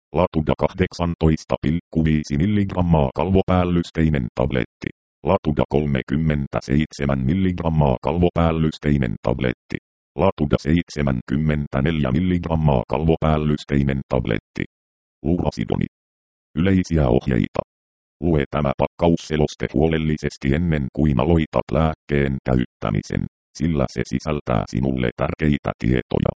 Latuda 18,5 mg kalvopäällysteinen tabletti. Latuda 37 mg kalvopäällysteinen tabletti. Latuda 74 mg kalvopäällysteinen tabletti. Lurasidoni. Yleisiä ohjeita. Lue tämä pakkausseloste huolellisesti ennen kuin aloitat lääkkeen käyttämisen, sillä se sisältää sinulle tärkeitä tietoja.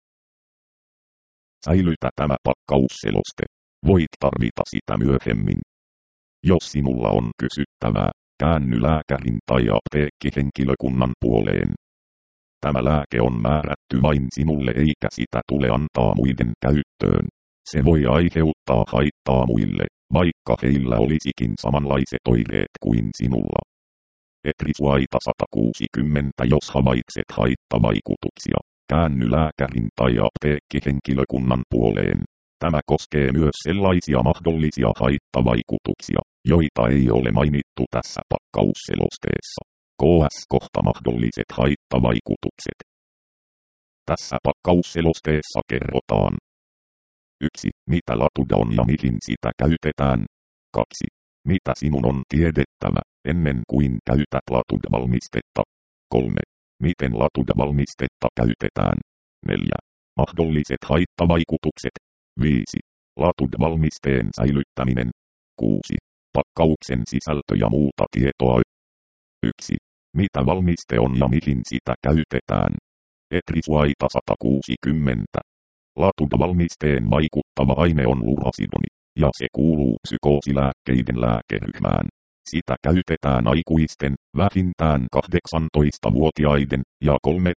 Säilytä tämä pakkausseloste. Voit tarvita sitä myöhemmin. Jos sinulla on kysyttävää, käänny lääkärin tai apteekkihenkilökunnan puoleen. Tämä lääke on määrätty vain sinulle eikä sitä tule antaa muiden käyttöön. Se voi aiheuttaa haittaa muille, vaikka heillä olisikin samanlaiset oireet kuin sinulla. Etrisuaita 160. Jos havaitset haittavaikutuksia, käänny lääkärin tai apteekkihenkilökunnan puoleen. Tämä koskee myös sellaisia mahdollisia haittavaikutuksia, joita ei ole mainittu tässä pakkausselosteessa. KS-kohta mahdolliset haittavaikutukset. Tässä pakkausselosteessa kerrotaan: 1. Mitä Latuda on ja mihin sitä käytetään. 2. Mitä sinun on tiedettävä ennen kuin käytät Latuda-valmistetta. 3. Miten Latuda-valmistetta käytetään. 4. Mahdolliset haittavaikutukset. 5. Latuda-valmisteen säilyttäminen. 6. Pakkauksen sisältö ja muuta tietoa. 1. Mitä valmiste on ja mihin sitä käytetään. Etrisuaita 160. Latuda-valmisteen vaikuttava aine on lurasidoni, ja se kuuluu psykoosilääkkeiden lääkeryhmään. Sitä käytetään aikuisten, vähintään 18-vuotiaiden ja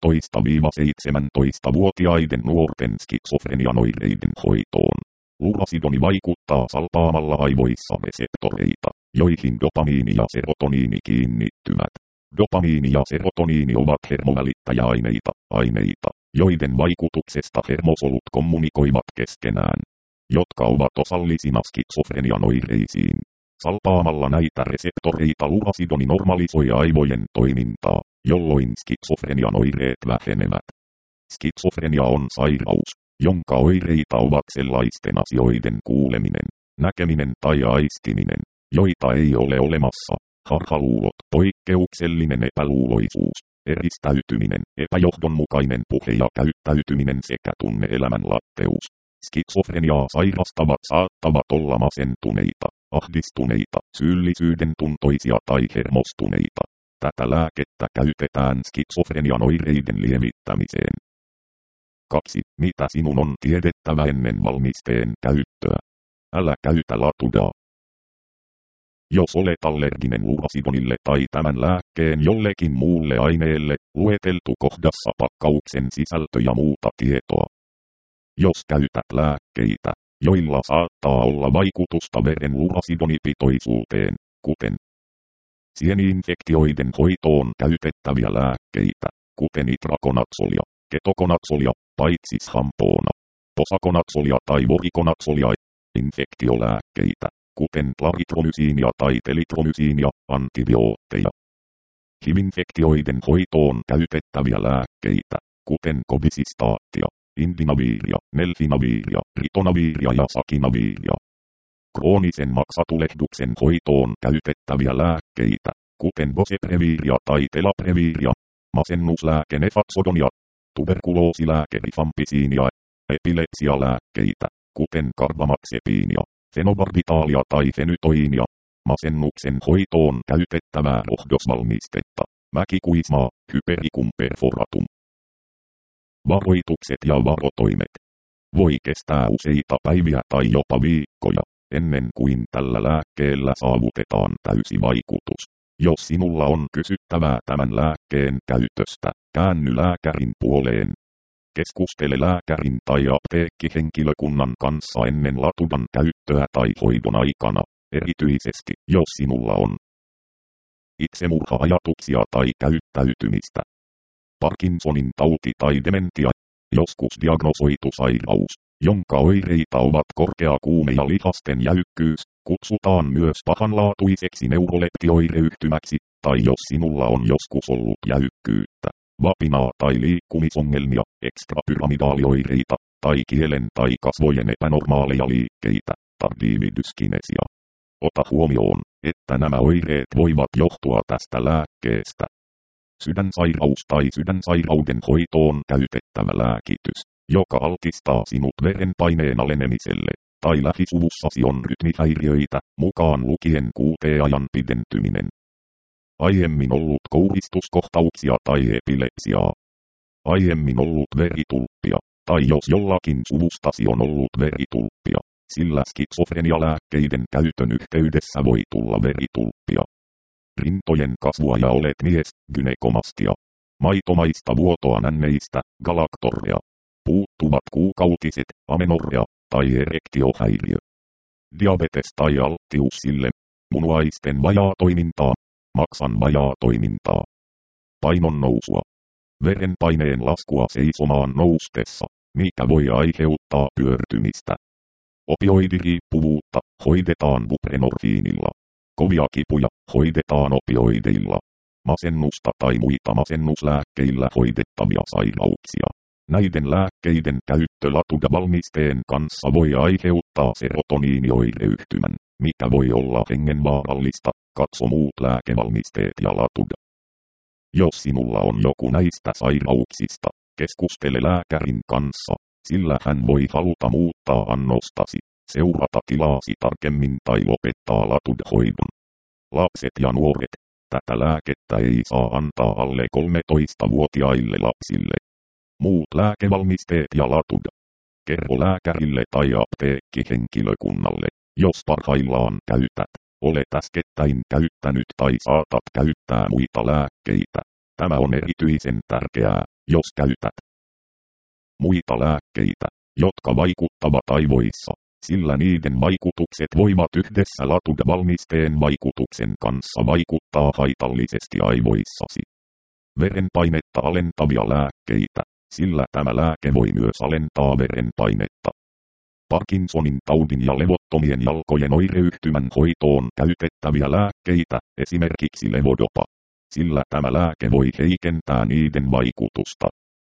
13-17-vuotiaiden nuorten skitsofrenian oireiden hoitoon. Lurasidoni vaikuttaa salpaamalla aivoissa reseptoreita, joihin dopamiini ja serotoniini kiinnittyvät. Dopamiini ja serotoniini ovat hermovälittäjäaineita, joiden vaikutuksesta hermosolut kommunikoivat keskenään, jotka ovat osallisina skitsofrenian oireisiin. Salpaamalla näitä reseptoreita lurasidoni normalisoi aivojen toimintaa, jolloin skitsofrenian oireet vähenevät. Skitsofrenia on sairaus, jonka oireita ovat sellaisten asioiden kuuleminen, näkeminen tai aistiminen, joita ei ole olemassa. Harhaluulot, poikkeuksellinen epäluuloisuus, eristäytyminen, epäjohdonmukainen puhe ja käyttäytyminen sekä tunne-elämän latteus. Skitsofreniaa sairastavat saattavat olla masentuneita, ahdistuneita, syyllisyyden tuntoisia tai hermostuneita. Tätä lääkettä käytetään skitsofrenian oireiden lievittämiseen. 2. Mitä sinun on tiedettävä ennen valmisteen käyttöä? Älä käytä Latudaa. Jos olet allerginen lurasidonille tai tämän lääkkeen jollekin muulle aineelle, lueteltu kohdassa pakkauksen sisältö ja muuta tietoa. Jos käytät lääkkeitä, joilla saattaa olla vaikutusta veren lurasidonipitoisuuteen, kuten sieni-infektioiden hoitoon käytettäviä lääkkeitä, kuten itrakonatsolia, ketokonatsolia, paitsi shampoona, posakonatsolia tai vorikonatsolia, infektiolääkkeitä, kuten klaritromysiinia tai telitromysiinia, antibiootteja. HIV-infektioiden hoitoon käytettäviä lääkkeitä, kuten kobisistaattia, indinaviiria, melfinaviiria, ritonaviiria ja sakinaviiria. Kroonisen maksatulehduksen hoitoon käytettäviä lääkkeitä, kuten bocepreviiria tai telapreviiria, masennuslääke nefaksodonia, tuberkuloosilääke rifampisiinia, epilepsialääkkeitä, kuten karbamaxepiinia, fenobarbitaalia tai fenytoiinia, masennuksen hoitoon käytettävää rohdosvalmistetta, mäkikuismaa, hypericum perforatum. Varoitukset ja varotoimet. Voi kestää useita päiviä tai jopa viikkoja, ennen kuin tällä lääkkeellä saavutetaan täysi vaikutus. Jos sinulla on kysyttävää tämän lääkkeen käytöstä, käänny lääkärin puoleen. Keskustele lääkärin tai apteekkihenkilökunnan kanssa ennen Latudan käyttöä tai hoidon aikana, erityisesti jos sinulla on itsemurha-ajatuksia tai käyttäytymistä. Parkinsonin tauti tai dementia, joskus diagnosoitu sairaus, jonka oireita ovat korkea kuume ja lihasten jäykkyys, kutsutaan myös pahanlaatuiseksi neuroleptioireyhtymäksi, tai jos sinulla on joskus ollut jäykkyyttä, vapinaa tai liikkumisongelmia, ekstrapyramidaalioireita, tai kielen tai kasvojen epänormaaleja liikkeitä, tardividyskinesia. Ota huomioon, että nämä oireet voivat johtua tästä lääkkeestä. Sydänsairaus tai sydänsairauden hoitoon käytettävä lääkitys, joka altistaa sinut verenpaineen alenemiselle, tai lähisuvussasi on rytmihäiriöitä, mukaan lukien QT-ajan pidentyminen. Aiemmin ollut kouristuskohtauksia tai epilepsiaa. Aiemmin ollut veritulppia, tai jos jollakin suvustasi on ollut veritulppia, sillä skitsofrenialääkkeiden käytön yhteydessä voi tulla veritulppia. Rintojen kasvua ja olet mies, gynekomastia. Maitomaista vuotoa nänneistä, galaktoria. Puuttuvat kuukautiset, amenorrea, tai erektiohäiriö. Diabetes tai alttius sille. Munuaisten vajaatoimintaa. Maksan vajaatoimintaa. Painon nousua. Verenpaineen laskua seisomaan noustessa, mikä voi aiheuttaa pyörtymistä. Opioidiriippuvuutta hoidetaan buprenorfiinilla. Kovia kipuja hoidetaan opioideilla. Masennusta tai muita masennuslääkkeillä hoidettavia sairauksia. Näiden lääkkeiden käyttö Latuda-valmisteen kanssa voi aiheuttaa serotoniinioireyhtymän, mikä voi olla hengenvaarallista. Katso muut lääkevalmisteet ja Latuda. Jos sinulla on joku näistä sairauksista, keskustele lääkärin kanssa, sillä hän voi haluta muuttaa annostasi, seurata tilaasi tarkemmin tai lopettaa Latuda-hoidon. Lapset ja nuoret, tätä lääkettä ei saa antaa alle 13-vuotiaille lapsille. Muut lääkevalmisteet ja Latuda. Kerro lääkärille tai apteekkihenkilökunnalle, jos parhaillaan käytät. Olet äskettäin käyttänyt tai saatat käyttää muita lääkkeitä. Tämä on erityisen tärkeää, jos käytät muita lääkkeitä, jotka vaikuttavat aivoissa, sillä niiden vaikutukset voivat yhdessä Latuda-valmisteen vaikutuksen kanssa vaikuttaa haitallisesti aivoissasi. Verenpainetta alentavia lääkkeitä, sillä tämä lääke voi myös alentaa verenpainetta. Parkinsonin taudin ja levottomien jalkojen oireyhtymän hoitoon käytettäviä lääkkeitä, esimerkiksi levodopa, sillä tämä lääke voi heikentää niiden vaikutusta.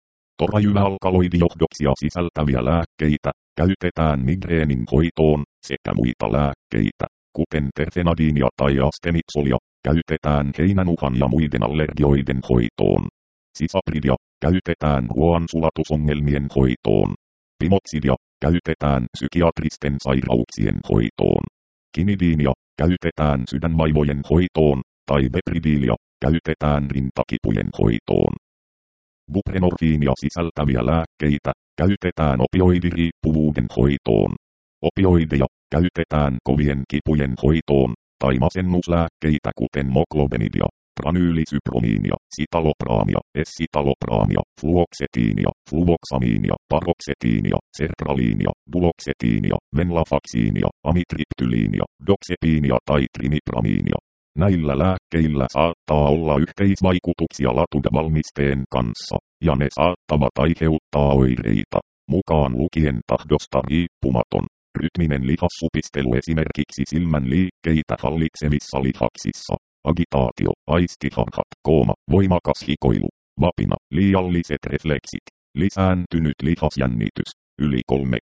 Torajyväalkaloidijohdoksia sisältäviä lääkkeitä käytetään migreenin hoitoon, sekä muita lääkkeitä, kuten terfenadiinia tai astemitsolia, käytetään heinänuhan ja muiden allergioiden hoitoon. Sisapridia käytetään ruoansulatusongelmien hoitoon. Pimotsidia käytetään psykiatristen sairauksien hoitoon. Kinidiinia käytetään sydänvaivojen hoitoon, tai bepridiilia käytetään rintakipujen hoitoon. Buprenorfiinia sisältäviä lääkkeitä käytetään opioidiriippuvuuden hoitoon. Opioideja käytetään kovien kipujen hoitoon, tai masennuslääkkeitä kuten moklobenidia, pranyylisypromiinia, sitalopraamia, essitalopraamia, fluoksetiinia, fluvoksamiinia, paroksetiinia, sertraliinia, duloksetiinia, venlafaksiinia, amitriptyliinia, doxepiinia tai trimipramiinia. Näillä lääkkeillä saattaa olla yhteisvaikutuksia Latuda-valmisteen kanssa, ja ne saattavat aiheuttaa oireita, mukaan lukien tahdosta riippumaton, rytminen lihassupistelu esimerkiksi silmän liikkeitä hallitsevissa lihaksissa, agitaatio, aistiharhat, kooma, voimakas hikoilu, vapina, liialliset refleksit, lisääntynyt lihasjännitys, yli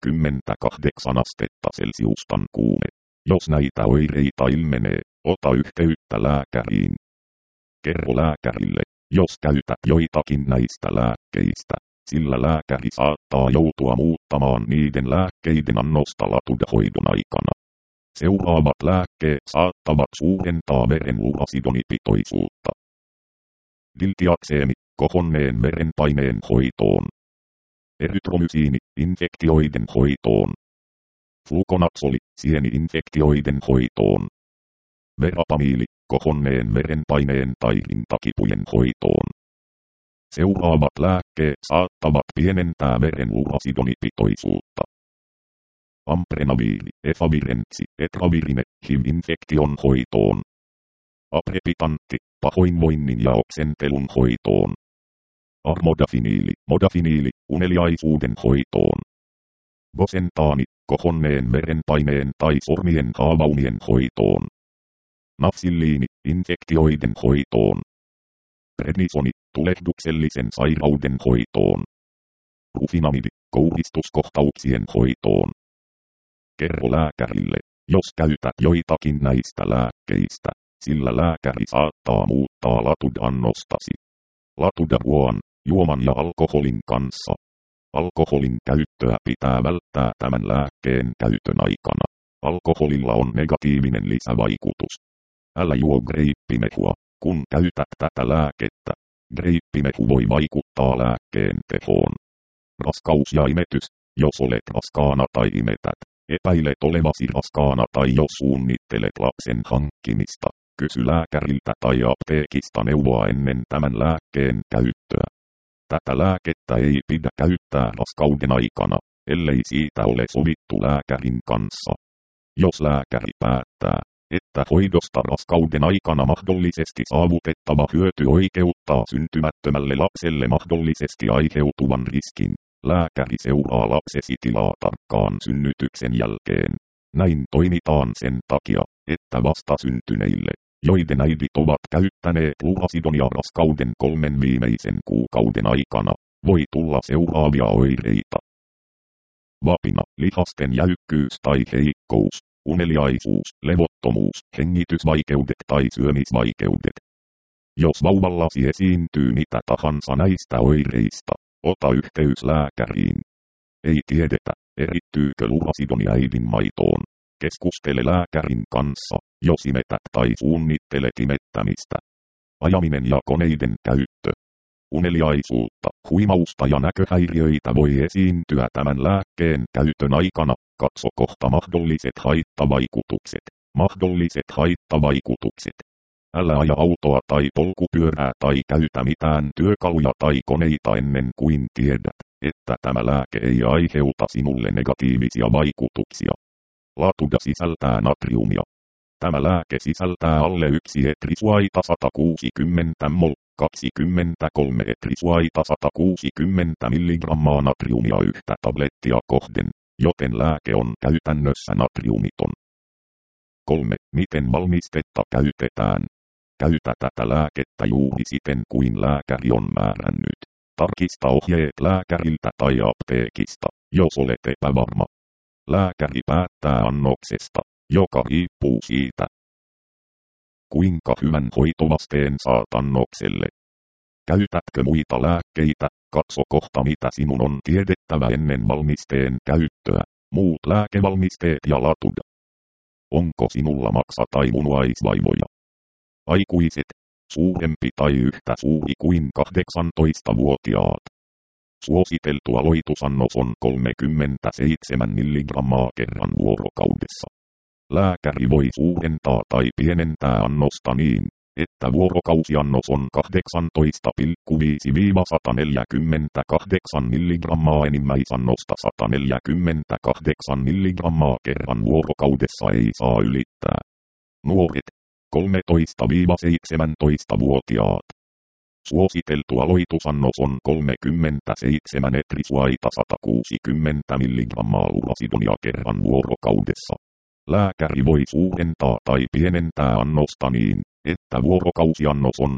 38 astetta celsiustan kuume. Jos näitä oireita ilmenee, ota yhteyttä lääkäriin. Kerro lääkärille, jos käytät joitakin näistä lääkkeistä, sillä lääkäri saattaa joutua muuttamaan niiden lääkkeiden annosta Latuda-hoidon aikana. Seuraavat lääkkeet saattavat suurentaa veren urasidonipitoisuutta. Diltiakseemi, kohonneen verenpaineen hoitoon. Erytromysiini, infektioiden hoitoon. Flukonatsoli, sieni-infektioiden hoitoon. Verapamiili, kohonneen verenpaineen tai rintakipujen hoitoon. Seuraavat lääkkeet saattavat pienentää veren urasidonipitoisuutta. Amprenaviili, efavirentsi, etravirine, HIV-infektion hoitoon. Aprepitantti, pahoinvoinnin ja oksentelun hoitoon. Modafiiniili, uneliaisuuden hoitoon. Gosentaani, kohonneen verenpaineen tai sormien haavaumien hoitoon. Nafsilliini, infektioiden hoitoon. Prednisoni, tulehduksellisen sairauden hoitoon. Rufinamidi, kouristuskohtauksien hoitoon. Kerro lääkärille, Jos käytät joitakin näistä lääkkeistä, sillä lääkäri saattaa muuttaa Latuda-annostasi. Latuda-ruoan, juoman ja alkoholin kanssa. Alkoholin käyttöä pitää välttää tämän lääkkeen käytön aikana. Alkoholilla on negatiivinen lisävaikutus. Älä juo greippimehua, kun käytät tätä lääkettä. Greippimehu voi vaikuttaa lääkkeen tehoon. Raskaus ja imetys, jos olet raskaana tai imetät. Epäilet olevasi raskaana tai jos suunnittelet lapsen hankkimista. Kysy lääkäriltä tai apteekista neuvoa ennen tämän lääkkeen käyttöä. Tätä lääkettä ei pidä käyttää raskauden aikana, ellei siitä ole sovittu lääkärin kanssa. Jos lääkäri päättää, että hoidosta raskauden aikana mahdollisesti saavutettava hyöty oikeuttaa syntymättömälle lapselle mahdollisesti aiheutuvan riskin, lääkäri seuraa lapsesi tilaa tarkkaan synnytyksen jälkeen. Näin toimitaan sen takia, että vastasyntyneille, joiden äidit ovat käyttäneet Lurasidonia raskauden 3 viimeisen kuukauden aikana, voi tulla seuraavia oireita. Vapina, lihasten jäykkyys tai heikkous, uneliaisuus, levottomuus, hengitysvaikeudet tai syömisvaikeudet. Jos vauvallasi esiintyy mitä tahansa näistä oireista, ota yhteys lääkäriin. Ei tiedetä, erittyykö Lurasidonia äidin maitoon. Keskustele lääkärin kanssa, jos imetät tai suunnittelet imettämistä. Ajaminen ja koneiden käyttö. Uneliaisuutta, huimausta ja näköhäiriöitä voi esiintyä tämän lääkkeen käytön aikana. Katso kohta mahdolliset haittavaikutukset. Mahdolliset haittavaikutukset. Älä aja autoa tai polkupyörää tai käytä mitään työkaluja tai koneita ennen kuin tiedät, että tämä lääke ei aiheuta sinulle negatiivisia vaikutuksia. Latuda sisältää natriumia. Tämä lääke sisältää alle 1 etrisuaita 160 mol, 23 etrisuaita 160 mg natriumia yhtä tablettia kohden, joten lääke on käytännössä natriumiton. 3. Miten valmistetta käytetään? Käytä tätä lääkettä juuri siten kuin lääkäri on määrännyt. Tarkista ohjeet lääkäriltä tai apteekista, jos olet epävarma. Lääkäri päättää annoksesta, joka riippuu siitä, kuinka hyvän hoitovasteen saat annokselle. Käytätkö muita lääkkeitä? Katso kohta mitä sinun on tiedettävä ennen valmisteen käyttöä. Muut lääkevalmisteet ja Latuda. Onko sinulla maksa- tai munuaisvaivoja? Aikuiset, suurempi tai yhtä suuri kuin 18-vuotiaat. Suositeltu aloitusannos on 37 mg kerran vuorokaudessa. Lääkäri voi suurentaa tai pienentää annosta niin, että vuorokausiannos on 18,5-148 mg enimmäisannosta 148 mg kerran vuorokaudessa ei saa ylittää. Nuoret, 13-17-vuotiaat. Suositeltu aloitusannos on 37 etrisuaita 160 mg Lurasidonia kerran vuorokaudessa. Lääkäri voi suurentaa tai pienentää annosta niin, että vuorokausiannos on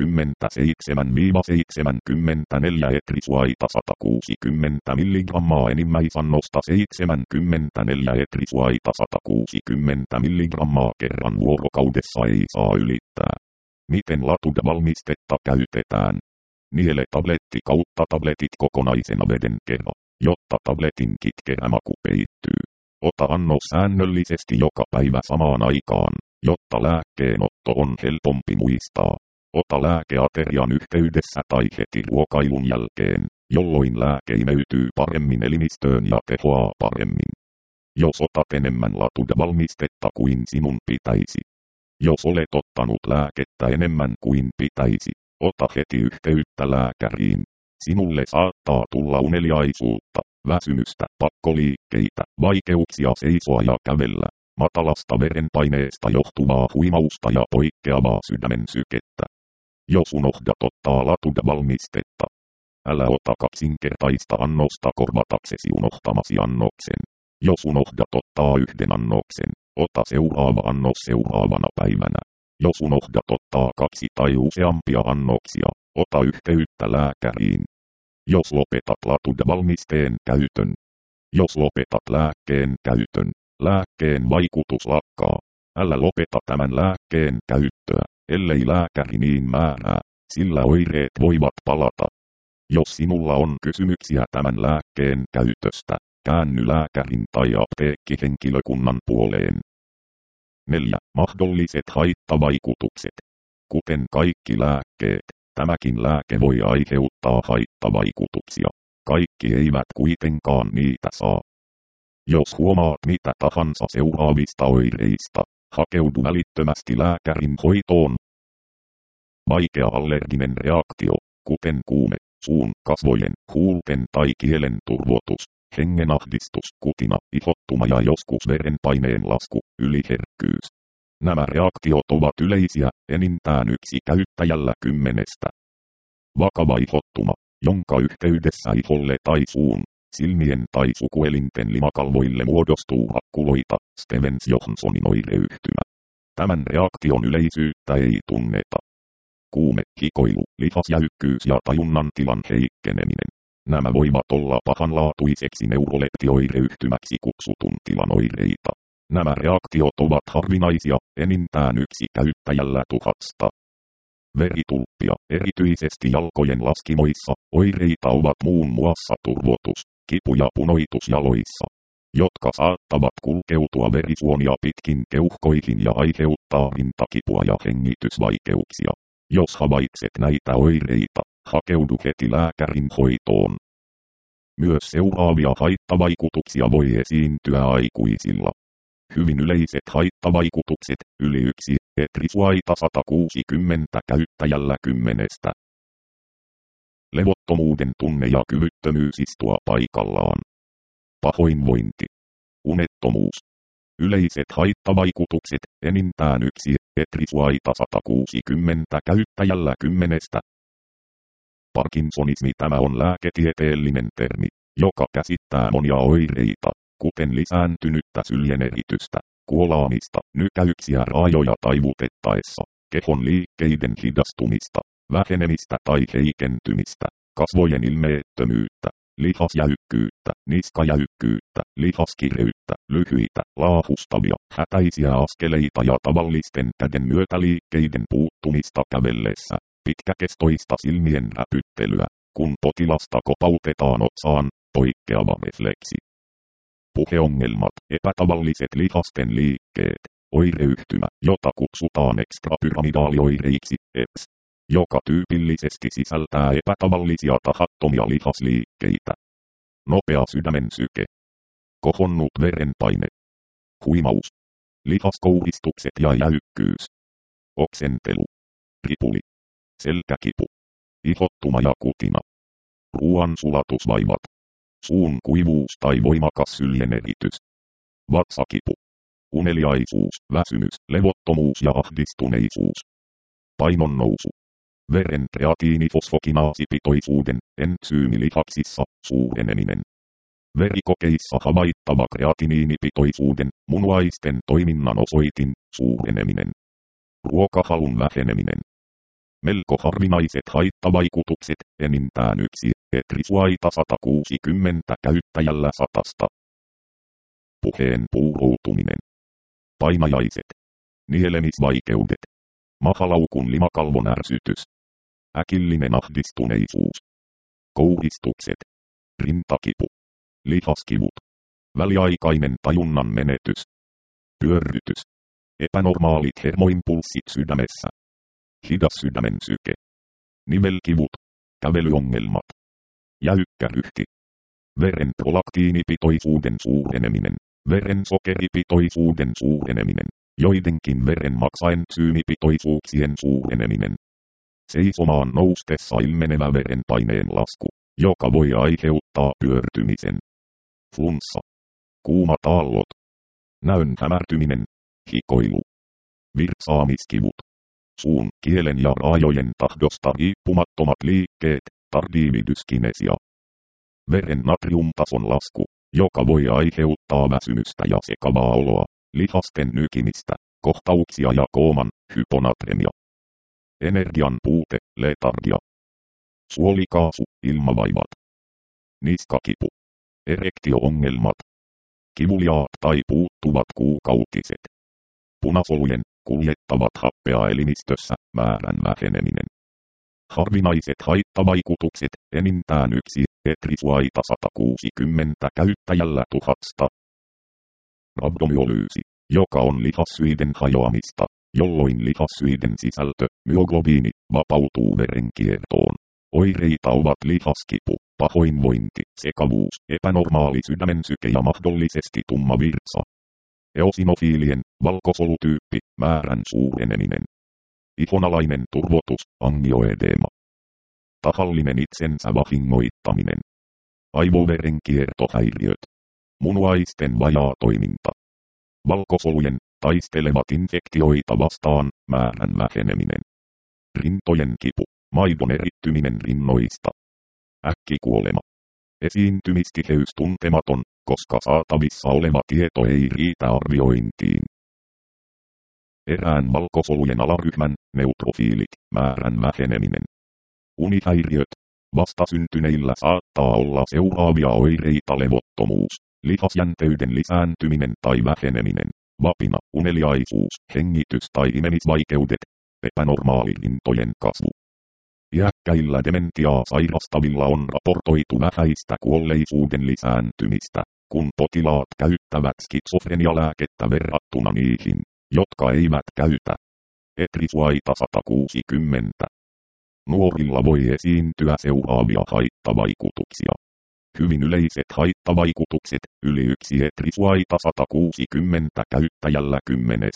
37-74 etrisuaita 160 mg enimmäisannosta 74 etrisuaita 160 mg kerran vuorokaudessa ei saa ylittää. Miten Latuda-valmistetta käytetään? Niele tabletti kautta tabletit kokonaisena veden kera, jotta tabletin kitkerä maku peittyy. Ota annos säännöllisesti joka päivä samaan aikaan, jotta lääkkeenotto on helpompi muistaa. Ota lääkeaterian yhteydessä tai heti ruokailun jälkeen, jolloin lääke imeytyy paremmin elimistöön ja tehoaa paremmin. Jos otat enemmän Latuda-valmistetta kuin sinun pitäisi. Jos olet ottanut lääkettä enemmän kuin pitäisi, ota heti yhteyttä lääkäriin. Sinulle saattaa tulla uneliaisuutta, väsymystä, pakkoliikkeitä, vaikeuksia seisoa ja kävellä, matalasta verenpaineesta johtuvaa huimausta ja poikkeavaa sydämen sykettä. Jos unohdat ottaa Latuda-valmistetta, älä ota kaksinkertaista annosta korvataksesi unohtamasi annoksen. Jos unohdat ottaa yhden annoksen, ota seuraava annos seuraavana päivänä. Jos unohdat ottaa 2 tai useampia annoksia, ota yhteyttä lääkäriin. Jos lopetat Latuda-valmisteen käytön. Jos lopetat lääkkeen käytön, lääkkeen vaikutus lakkaa. Älä lopeta tämän lääkkeen käyttöä, ellei lääkäri niin määrää, sillä oireet voivat palata. Jos sinulla on kysymyksiä tämän lääkkeen käytöstä, käänny lääkärin tai apteekkihenkilökunnan puoleen. 4. Mahdolliset haittavaikutukset. Kuten kaikki lääkkeet, tämäkin lääke voi aiheuttaa haittavaikutuksia. Kaikki eivät kuitenkaan niitä saa. Jos huomaat mitä tahansa seuraavista oireista, hakeudu välittömästi lääkärin hoitoon. Vaikea allerginen reaktio, kuten kuume, suun, kasvojen, huulten tai kielen turvotus, hengenahdistus, kutina, ihottuma ja joskus verenpaineen lasku, yliherkkyys. Nämä reaktiot ovat yleisiä, enintään yksi käyttäjällä 10. Vakava ihottuma, jonka yhteydessä iholle tai suun, silmien tai sukuelinten limakalvoille muodostuu hakkuloita, Stevens-Johnsonin oireyhtymä. Tämän reaktion yleisyyttä ei tunneta. Kuume, hikoilu, lihasjäykkyys ja tajunnan tilan heikkeneminen. Nämä voivat olla pahanlaatuiseksi neuroleptioireyhtymäksi kutsutun tilan oireita. Nämä reaktiot ovat harvinaisia, enintään yksi käyttäjällä 1000. Veritulppia, erityisesti jalkojen laskimoissa, oireita ovat muun muassa turvotus, kipu ja punoitus jaloissa, jotka saattavat kulkeutua verisuonia pitkin keuhkoihin ja aiheuttaa rintakipua ja hengitysvaikeuksia. Jos havaitset näitä oireita, hakeudu heti lääkärin hoitoon. Myös seuraavia haittavaikutuksia voi esiintyä aikuisilla. Hyvin yleiset haittavaikutukset, yli 1, etrisuaita 160 käyttäjällä 10. Levottomuuden tunne ja kyvyttömyys istua paikallaan. Pahoinvointi. Unettomuus. Yleiset haittavaikutukset, enintään 1, etrisuaita 160 käyttäjällä 10. Parkinsonismi. Tämä on lääketieteellinen termi, joka käsittää monia oireita, kuten lisääntynyttä syljeneritystä, kuolaamista, nykäyksiä raajoja taivutettaessa, kehon liikkeiden hidastumista, vähenemistä tai heikentymistä, kasvojen ilmeettömyyttä, lihasjäykkyyttä, niskajäykkyyttä, lihaskireyttä, lyhyitä, laahustavia, hätäisiä askeleita ja tavallisten käden myötäliikkeiden puuttumista kävellessä, pitkäkestoista silmien räpyttelyä, kun potilasta kopautetaan otsaan, poikkeava refleksi. Puheongelmat, epätavalliset lihasten liikkeet, oireyhtymä, jota kutsutaan ekstrapyramidaalioireiksi, EPS, joka tyypillisesti sisältää epätavallisia tahattomia lihasliikkeitä. Nopea sydämen syke. Kohonnut verenpaine. Huimaus. Lihaskouristukset ja jäykkyys. Oksentelu. Ripuli. Selkäkipu. Ihottuma ja kutina. Ruoansulatusvaivat. Suun kuivuus tai voimakas syljeneritys. Vatsakipu. Uneliaisuus, väsymys, levottomuus ja ahdistuneisuus. Painon nousu. Veren kreatiinifosfokinaasipitoisuuden, entsyymilihaksissa, suureneminen. Verikokeissa havaittava kreatiniinipitoisuuden, munuaisten toiminnan osoitin, suureneminen. Ruokahalun väheneminen. Melko harvinaiset haittavaikutukset, enintään 1, etrisuaita 160 käyttäjällä 100. Puheen puuroutuminen. Painajaiset. Nielemisvaikeudet. Mahalaukun limakalvon ärsytys. Äkillinen ahdistuneisuus. Kouristukset. Rintakipu. Lihaskivut. Väliaikainen tajunnan menetys. Pyörrytys. Epänormaalit hermoimpulssit sydämessä. Hidas sydämen syke. Nivelkivut. Kävelyongelmat. Jäykkä ryhti. Veren prolaktiinipitoisuuden suureneminen. Veren sokeripitoisuuden suureneminen. Joidenkin veren maksaentsyymipitoisuuksien suureneminen. Seisomaan noustessa ilmenevä verenpaineen lasku, joka voi aiheuttaa pyörtymisen. Flunssa. Kuumat aallot. Näön hämärtyminen. Hikoilu. Virtsaamiskivut. Suun, kielen ja raajojen tahdosta riippumattomat liikkeet, tardiividyskinesia. Veren natriumtason lasku, joka voi aiheuttaa väsymystä ja sekavaa oloa, lihasten nykimistä, kohtauksia ja kooman, hyponatremia. Energian puute, letargia. Suolikaasu, ilmavaivat. Niskakipu. Erektio-ongelmat. kivuliaat tai puuttuvat kuukautiset. Punasolujen, kuljettavat happea elimistössä, määrän väheneminen. Harvinaiset haittavaikutukset, enintään 1 etrisuaita 160 käyttäjällä 1000. Rabdomyolyysi, joka on lihassyiden hajoamista, jolloin lihassyiden sisältö, myoglobiini, vapautuu verenkiertoon. Oireita ovat lihaskipu, pahoinvointi, sekavuus, epänormaali sydämensyke ja mahdollisesti tumma virtsa. Eosinofiilien, valkosolutyyppi, määrän suureneminen. Ihonalainen turvotus, angioedeema. Tahallinen itsensä vahingoittaminen. Aivoverenkiertohäiriöt. Munuaisten vajaatoiminta. Valkosolujen, taistelevat infektioita vastaan, määrän väheneminen. Rintojen kipu, maidon erittyminen rinnoista. Äkkikuolema. Esiintymistiheys tuntematon, koska saatavissa oleva tieto ei riitä arviointiin. Erään valkosolujen alaryhmän, neutrofiilit, määrän väheneminen. Unihäiriöt. Vastasyntyneillä saattaa olla seuraavia oireita: levottomuus, lihasjänteyden lisääntyminen tai väheneminen, vapina, uneliaisuus, hengitys- tai imemisvaikeudet, epänormaali rintojen kasvu. Iäkkäillä dementiaa sairastavilla on raportoitu vähäistä kuolleisuuden lisääntymistä, kun potilaat käyttävät skitsofrenialääkettä verrattuna niihin, jotka eivät käytä. Etrisuaita 160. Nuorilla voi esiintyä seuraavia haittavaikutuksia. Hyvin yleiset haittavaikutukset, yli 1 etrisuaita 160 käyttäjällä 10.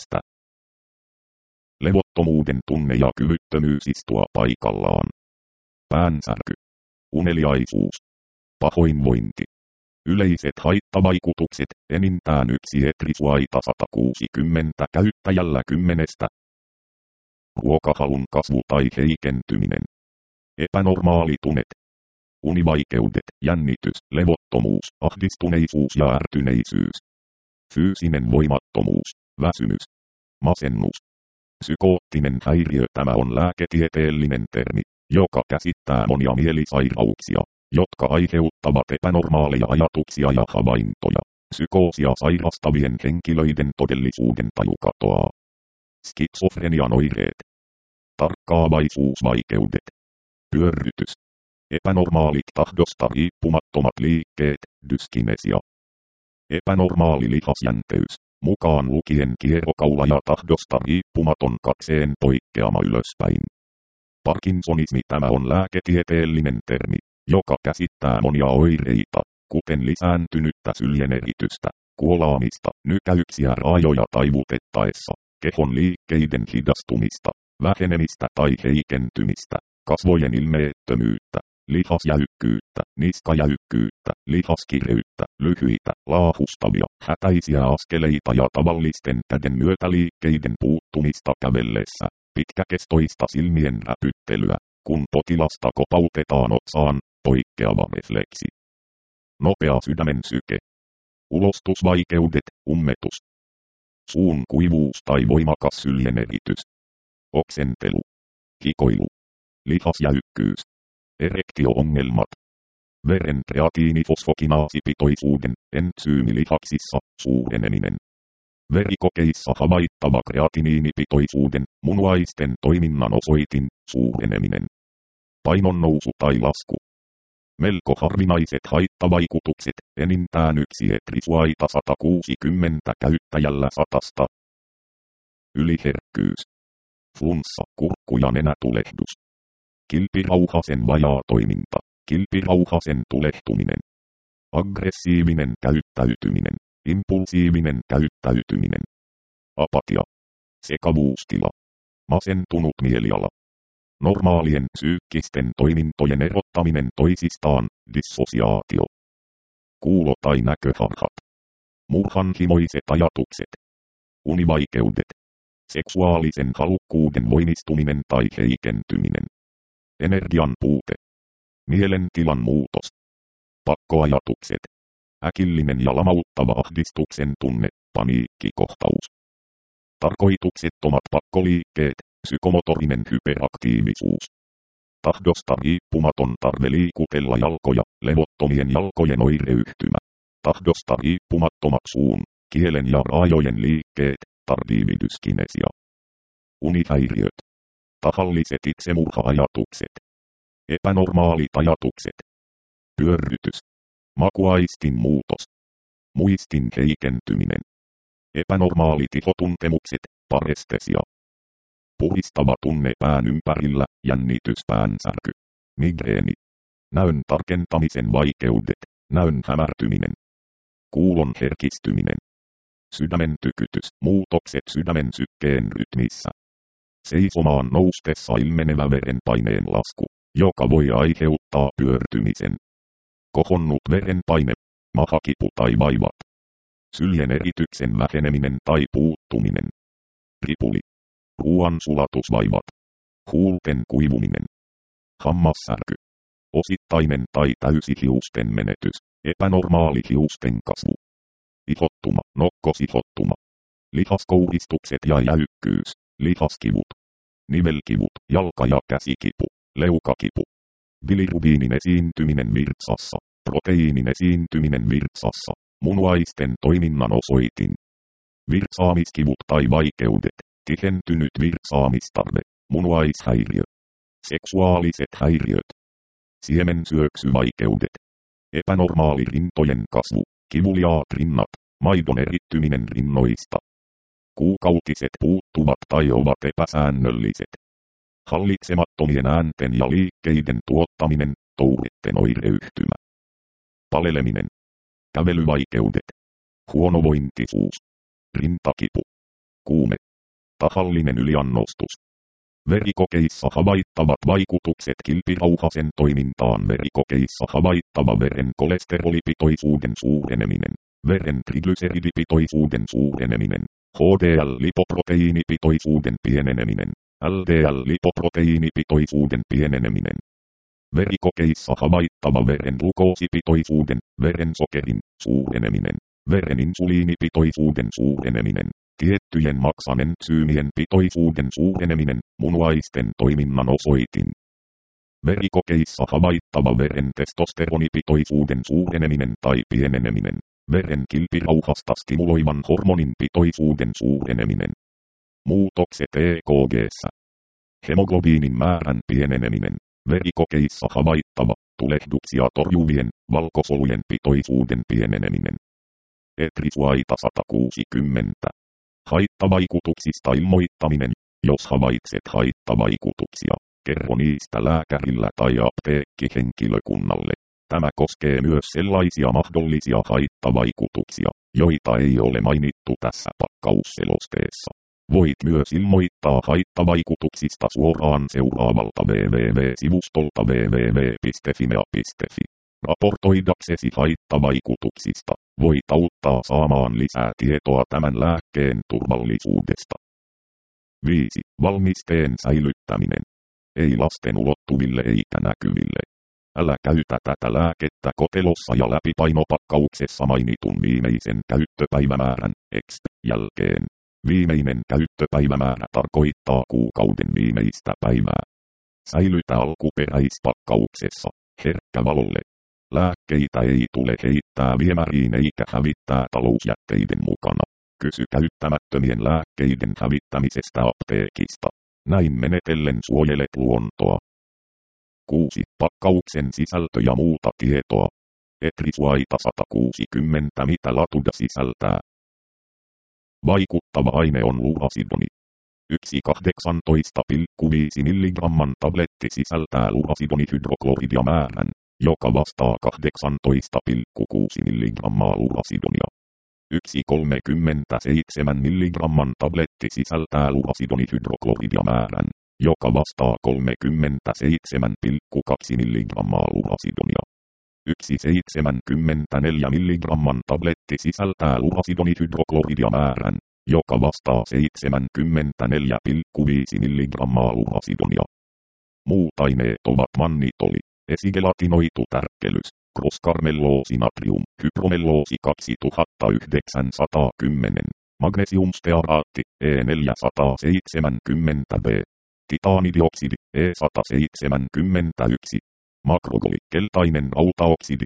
Levottomuuden tunne ja kyvyttömyys istua paikallaan. Päänsärky. Uneliaisuus. Pahoinvointi. Yleiset haittavaikutukset, enintään 1 etrisuaita 160 käyttäjällä 10. Ruokahalun kasvu tai heikentyminen. Epänormaali tunet. Univaikeudet, jännitys, levottomuus, ahdistuneisuus ja ärtyneisyys. Fyysinen voimattomuus, väsymys. Masennus. Psykoottinen häiriö. Tämä on lääketieteellinen termi, joka käsittää monia mielisairauksia, jotka aiheuttavat epänormaaleja ajatuksia ja havaintoja. Psykoosia sairastavien henkilöiden todellisuuden taju katoaa. Skitsofrenian oireet. Tarkkaavaisuusvaikeudet. Pyörrytys. Epänormaalit tahdosta riippumattomat liikkeet, dyskinesia. Epänormaali lihasjänteys, mukaan lukien kierokaula ja tahdosta riippumaton katseen poikkeama ylöspäin. Parkinsonismi. Tämä on lääketieteellinen termi, joka käsittää monia oireita, kuten lisääntynyttä syljeneritystä, kuolaamista, nykäyksiä raajoja taivutettaessa, kehon liikkeiden hidastumista, vähenemistä tai heikentymistä, kasvojen ilmeettömyyttä, lihasjäykkyyttä, niskajäykkyyttä, lihaskireyttä, lyhyitä, laahustavia, hätäisiä askeleita ja tavallisten käden myötäliikkeiden puuttumista kävellessä, pitkäkestoista silmien räpyttelyä, kun potilasta kopautetaan otsaan, poikkeava refleksi. Nopea sydämen syke. Ulostusvaikeudet, ummetus. Suun kuivuus tai voimakas syljeneritys. Oksentelu. Hikoilu. Lihasjäykkyys. Erektio-ongelmat. Veren kreatiinifosfokinaasipitoisuuden, entsyymilihaksissa, suureneminen. Verikokeissa havaittava kreatiniinipitoisuuden, munuaisten toiminnan osoitin, suureneminen. Painon nousu tai lasku. Melko harvinaiset haittavaikutukset, enintään 1 etrisuaita 160 käyttäjällä 100. Yliherkkyys. Flunssa, kurkku- ja nenätulehdus. Kilpirauhasen vajaatoiminta, kilpirauhasen tulehtuminen. Aggressiivinen käyttäytyminen, impulsiivinen käyttäytyminen. Apatia. Sekavuustila. Masentunut mieliala. Normaalien psyykkisten toimintojen erottaminen toisistaan, dissosiaatio. Kuulo- tai näköharhat. Murhanhimoiset ajatukset. Univaikeudet. Seksuaalisen halukkuuden voimistuminen tai heikentyminen. Energian puute. Mielentilan muutos. Pakkoajatukset. Äkillinen ja lamauttava ahdistuksen tunne, paniikkikohtaus. Tarkoituksettomat pakkoliikkeet, psykomotorinen hyperaktiivisuus. Tahdosta riippumaton tarve liikutella jalkoja, levottomien jalkojen oireyhtymä. tahdosta riippumattomat suun, kielen ja raajojen liikkeet, tardiividyskinesia. Unihäiriöt. Tahalliset itsemurha-ajatukset. Epänormaalit ajatukset. Pyörrytys. Makuaistin muutos. Muistin heikentyminen. Epänormaalit ihotuntemukset, parestesia. Puhistava tunne pään ympärillä, jännitys päänsärky. Migreeni. Näön tarkentamisen vaikeudet, näön hämärtyminen. Kuulon herkistyminen. Sydämen tykytys, muutokset sydämen sykkeen rytmissä. Seisomaan noustessa ilmenevä verenpaineen lasku, joka voi aiheuttaa pyörtymisen. Kohonnut verenpaine, mahakipu tai vaivat. Syljen erityksen väheneminen tai puuttuminen. Ripuli. Ruoan sulatusvaivat. Huulten kuivuminen. Hammassärky. Osittainen tai täysi hiusten menetys, epänormaali hiusten kasvu. Ihottuma, nokkosihottuma. Lihaskouristukset ja jäykkyys, lihaskivut. Nivelkivut, jalka- ja käsikipu, leukakipu. Bilirubiinin esiintyminen virtsassa, proteiinin esiintyminen virtsassa, munuaisten toiminnan osoitin. Virtsaamiskivut tai vaikeudet, tihentynyt virtsaamistarve, munuaishäiriö. Seksuaaliset häiriöt. Siemensyöksyvaikeudet. Epänormaali rintojen kasvu, kivuliaat rinnat, maidon erittyminen rinnoista. Kuukautiset puuttuvat tai ovat epäsäännölliset. Hallitsemattomien äänten ja liikkeiden tuottaminen, touretten oireyhtymä. Paleleminen. Kävelyvaikeudet. Huonovointisuus. Rintakipu. Kuume. Tahallinen yliannostus. Verikokeissa havaittavat vaikutukset kilpirauhasen toimintaan. Verikokeissa havaittava veren kolesterolipitoisuuden suureneminen, veren triglyseridipitoisuuden suureneminen, HDL-lipoproteiinipitoisuuden pieneneminen, LDL-lipoproteiinipitoisuuden pieneneminen. Verikokeissa havaittava veren glukoosipitoisuuden, verensokerin suureneminen, veren insuliinipitoisuuden suureneminen. Tiettyjen maksanentsyymien pitoisuuden suureneminen, munuaisten toiminnan osoitin. Verikokeissa havaittava veren testosteronipitoisuuden suureneminen tai pieneneminen, veren kilpirauhasta stimuloivan hormonin pitoisuuden suureneminen. Muutokset EKG:ssä. Hemoglobiinin määrän pieneneminen, verikokeissa havaittava, tulehduksia torjuvien, valkosolujen pitoisuuden pieneneminen. Etrisuaita 160. Haittavaikutuksista ilmoittaminen. Jos havaitset haittavaikutuksia, kerro niistä lääkärillä tai apteekkihenkilökunnalle. Tämä koskee myös sellaisia mahdollisia haittavaikutuksia, joita ei ole mainittu tässä pakkausselosteessa. Voit myös ilmoittaa haittavaikutuksista suoraan seuraavalta www-sivustolta www.fimea.fi. Raportoidaksesi haittavaikutuksista, voit auttaa saamaan lisää tietoa tämän lääkkeen turvallisuudesta. 5. Valmisteen säilyttäminen. Ei lasten ulottuville eikä näkyville. Älä käytä tätä lääkettä kotelossa ja läpipainopakkauksessa mainitun viimeisen käyttöpäivämäärän jälkeen. Viimeinen käyttöpäivämäärä tarkoittaa kuukauden viimeistä päivää. Säilytä alkuperäispakkauksessa, herkkä valolle. Lääkkeitä ei tule heittää viemäriin eikä hävittää talousjätteiden mukana. Kysy käyttämättömien lääkkeiden hävittämisestä apteekista. Näin menetellen suojelet luontoa. 6. Pakkauksen sisältö ja muuta tietoa. Etrisuaita 160. Mitä Latuda sisältää? Vaikuttava aine on lurasidoni. 1,18,5 mg tabletti sisältää lurasidonihydroklooridia määrän, joka vastaa 18,6 mg lurasidonia. 1,37 mg tabletti sisältää lurasidonihydroklooridia määrän, joka vastaa 37,2 mg lurasidonia. 1,74 mg tabletti sisältää lurasidonihydroklooridia määrän, joka vastaa 74,5 mg lurasidonia. Muut aineet ovat mannitoli, esigelatinoitu tärkkelys, crosscarmelloosi natrium, hypromelloosi 2910, magnesiumstearaatti, E470B, titaanidioksidi, E171, Makrogoli keltainen rautaoksidi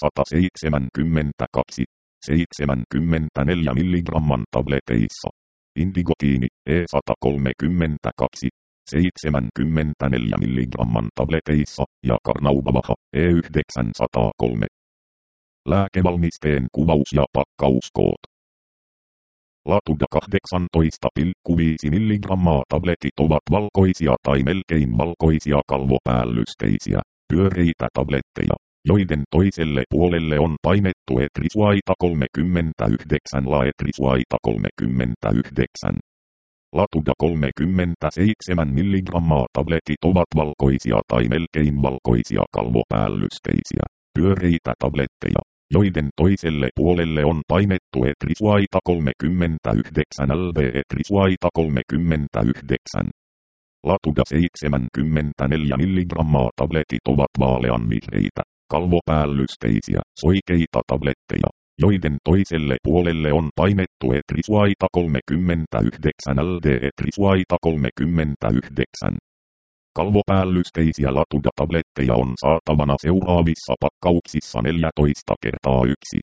E172 74 mg tableteissa. Indigokiini E132 74 mg tableteissa ja Karnaubaha E903. Lääkevalmisteen kuvaus ja pakkauskoot. Latuda 18,5 mg tabletit ovat valkoisia tai melkein valkoisia kalvopäällysteiisiä, pyöreitä tabletteja, joiden toiselle puolelle on painettu etrisuaita 39 laetrisuaita 39. Latuda 37 mg tabletit ovat valkoisia tai melkein valkoisia kalvopäällysteiisiä, pyöreitä tabletteja, joiden toiselle puolelle on painettu etrisuaita 39 lb etrisuaita 39. Latuda 74 mg tabletit ovat vaaleanvihreitä, kalvopäällysteiisiä, soikeita tabletteja, joiden toiselle puolelle on painettu etrisuaita 39 lb etrisuaita 39. Kalvopäällysteiisiä latuda-tabletteja on saatavana seuraavissa pakkauksissa 14x1,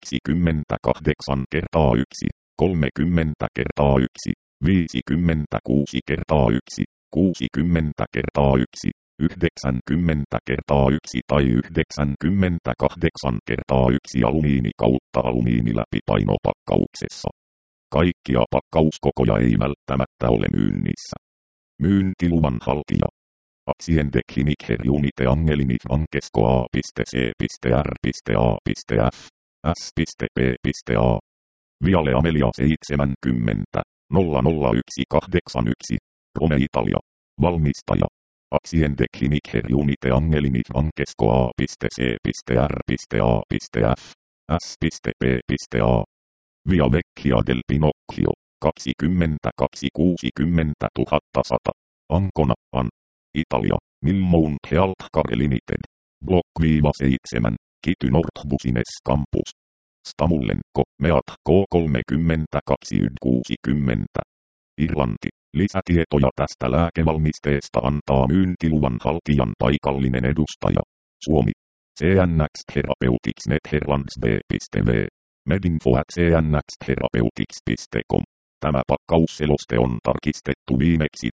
28x1, 30x1, 56x1, 60x1, 90x1 tai 98x1 alumiini/alumiiniläpipainopakkauksessa. Kaikkia pakkauskokoja ei välttämättä ole myynnissä. Myyntiluvan haltija. Axiende Clinique Unite Angelini Francesco A.C.R.A.F. S.P.A. Viale Amelia 70 00181 Rome Italia. Valmistaja. Axiende Clinique Unite Angelini Francesco A.C.R.A.F. S.P.A. Via Vecchia del Pinocchio 22 Ancona, An. Italia, Milmount Healthcare Limited. Block-7, Kitty North Business Campus. Stamullenko, Meat K32-60. Irlanti. Lisätietoja tästä lääkevalmisteesta antaa myyntiluvan haltijan paikallinen edustaja. Suomi. CNX Therapeutics Netherlands B.V. Medinfo@cnxtherapeutics.com. Tämä pakkausseloste on tarkistettu viimeksi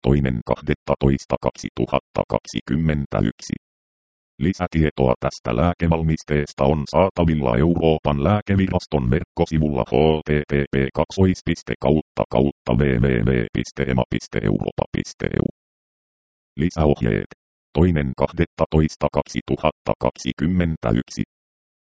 2.12.2021. Lisätietoa tästä lääkevalmisteesta on saatavilla Euroopan lääkeviraston verkkosivulla http://www.ema.europa.eu. Lisäohjeet. 2.12.2021.